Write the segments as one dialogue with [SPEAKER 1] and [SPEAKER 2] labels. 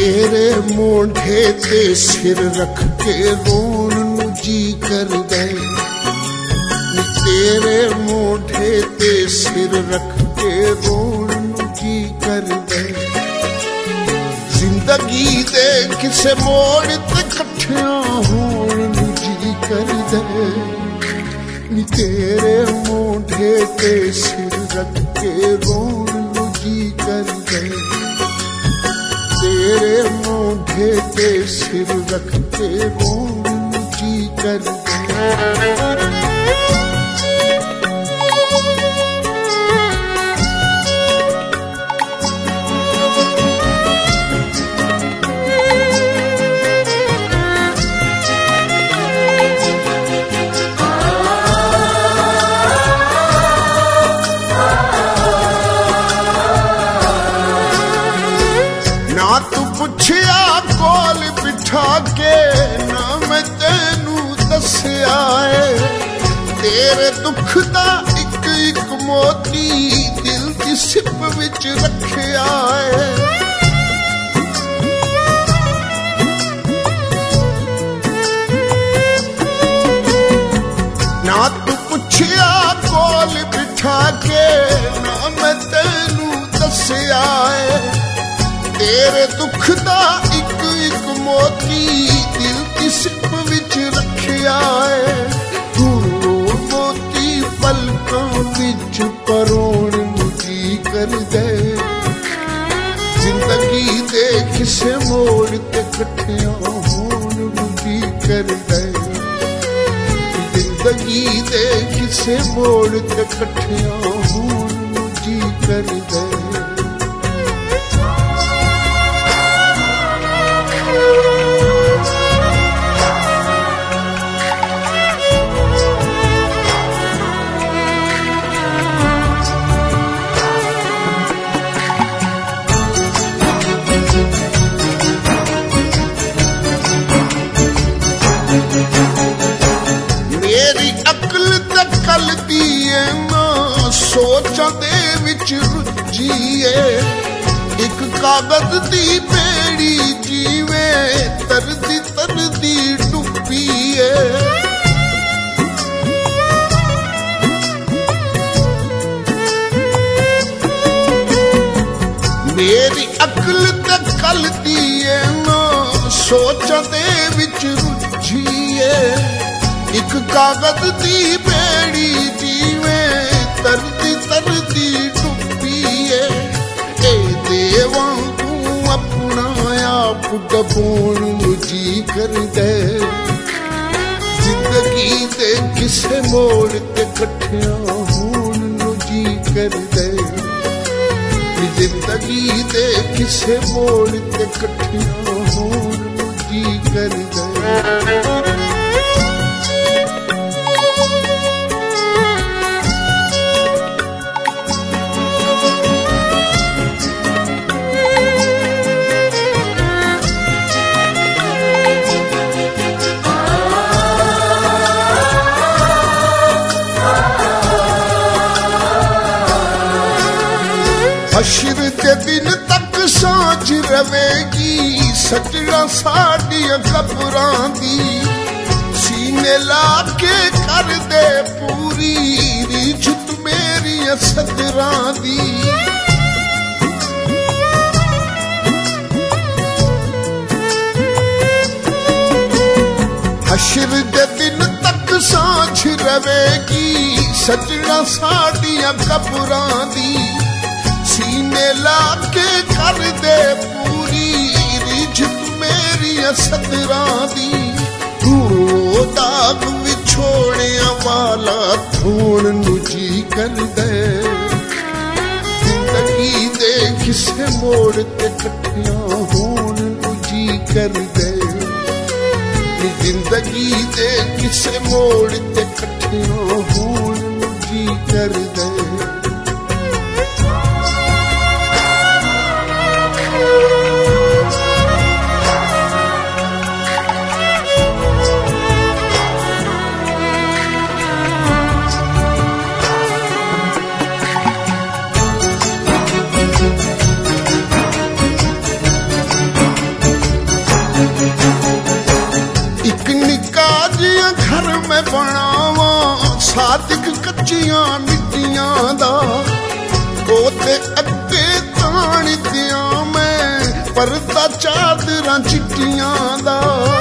[SPEAKER 1] तेरे मोढे ते सिर रख के रोण नूं जी करदा नी तेरे मोढे ते सिर रख के रोण नूं जी करदा जिंदगी दे किसे मोड़ ते कट्ठियां होण नूं जी करदा नी तेरे मोढे ते सिर रख के रोण नूं जी करदा तेरे मोढे ते सिर रख के रोण नूं जी करदा पुछया कोल बिठा के ना मैं तेनू दस्या तेरे दुख दा एक एक मोती दिल दी सिप विच रखया ना तू पुछया कोल बिठा के ना मैं तेनू दस्या तेरे दुख दा एक एक मोती दिल की सिप विच रखया मोती पलकां विच परोण नूं जी करदा जिंदगी दे किसे मोड़ ते कट्ठियां होण नूं जी करदा जिंदगी दे किसे मोड़ ते कट्ठियां होण नूं जी करदा मेरी अकल ते कल दी ना सोचां दे विच रुझी एक कागज दी बेड़ी जीवे तरदी तरदी डुबी मेरी अकल ते कल दी ना सोचां दे विच रुझी एक कागज दी बेड़ी जीवे तरदी तरदी डुबी ए देवां तू अपना आप डबोण नूं जी करदा जिंदगी दे किसे मोड़ ते कट्ठियां होण नूं जी करदा जिंदगी दे किसे मोड़ ते कट्ठियां होण नूं जी करदा हशर के दिन तक सांझ रवेगी सजना साडियां कबरां दी सीने ला के कर दे पूरी रीझ तू मेरी सदरां दी हशर के दिन तक सांझ रवेगी सजना साडियां कबरां दी सीने ला के कर दे पूरी रिझ मेरी सदरां दी दाग विछोड़िया वाला थोण नूं जी करदा जिंदगी दे किसे मोड़ ते कट्ठियां होण नूं जी करदा जिंदगी दे किसे मोड़ ते कट्ठियां होण नूं जी करदा मैं बनावा सादिक कच्चियां मिट्टियां दा ओते अग्गे ताण दियां मैं परदा चादरां चिट्टियां दा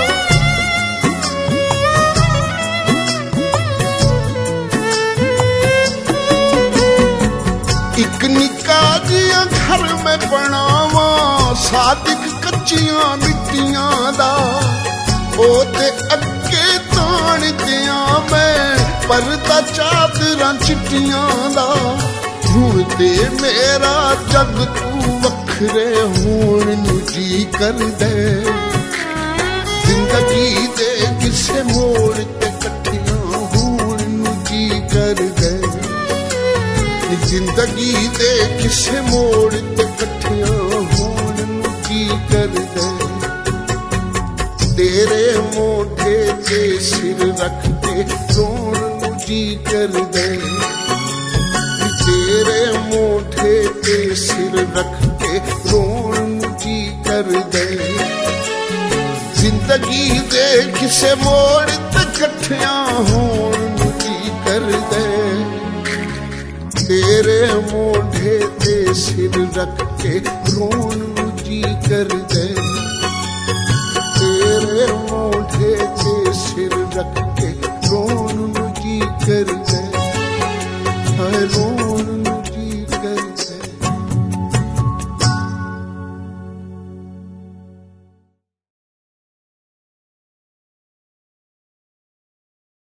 [SPEAKER 1] एक निक्का जिहा घर मैं बनावा सादिक कच्चियां मिट्टियां दा ओते अग्गे ताण दियां मैं परदा चादरां चिट्टियां दा हुण ते मेरा जग तू वखरे होण नूं जी करदे जिंदगी दे किसे मोड़ ते कट्ठियां होण नूं जी करदे जिंदगी दे किसे मोड़ ते कट्ठियां होण नूं जी करदे तेरे मोढे ते सिर रख के रोण नूं जी करदे तेरे मोढे ते सिर रख के रोण नूं जी करदे जिंदगी दे किसे मोड़ ते कट्ठियां होण नूं जी करदे तेरे मोढे ते सिर रख के रोण नूं जी करदे तेरे मोढे ते सिर रख के रोण नूं जी करदे हाय रोण